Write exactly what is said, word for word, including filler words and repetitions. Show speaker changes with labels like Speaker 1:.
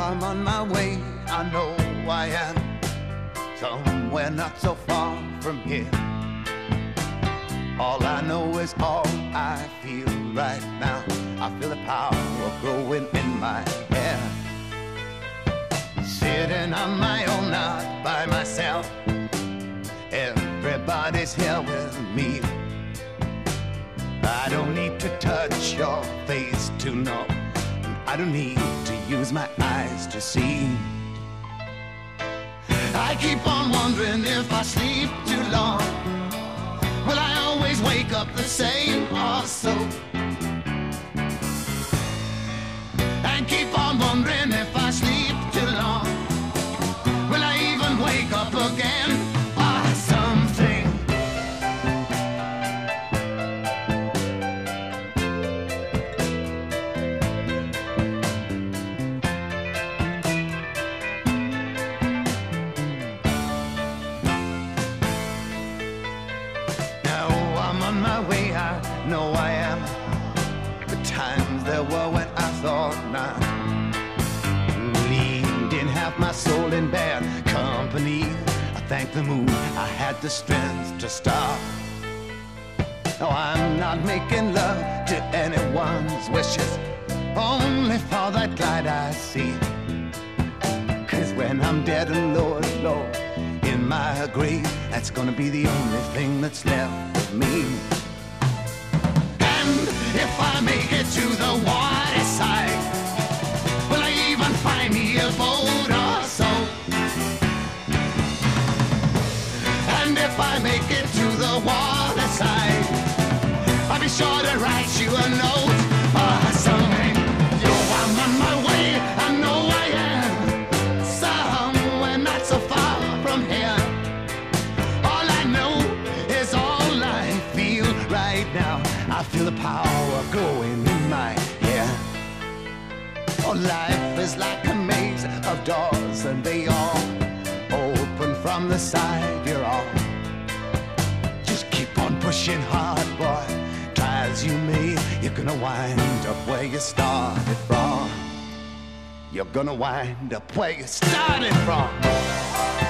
Speaker 1: I'm on my way, I know I am somewhere not so far from here. All I know is all I feel right now. I feel the power growing in my hair. Sitting on my own, not by myself. Everybody's here with me. I don't need to touch your face to know. I don't need to use my eyes to see. I keep on wondering if I sleep too long, will I always wake up the same or so? And keep on wondering if I sleep too long, will I even wake up again or something? On my way, I know I am. The times there were when I thought not. Leaned in half my soul in bad company. I thank the moon I had the strength to stop. No, I'm not making love to anyone's wishes, only for that light I see. Cause when I'm dead and low and low in my grave, that's gonna be the only thing that's left of me. And if I make it to the water side, will I even find me a boat or so? And if I make it to the water side, I'll be sure to write you a note or something. Yo, I'm on my way, I know I am somewhere not so far from here. All I know is all I feel right now. I feel the power growing in my hair. Oh, life is like a maze of doors, and they all open from the side you're on. Just keep on pushing hard, boy. Try as you may, you're gonna wind up where you started from. You're gonna wind up where you started from.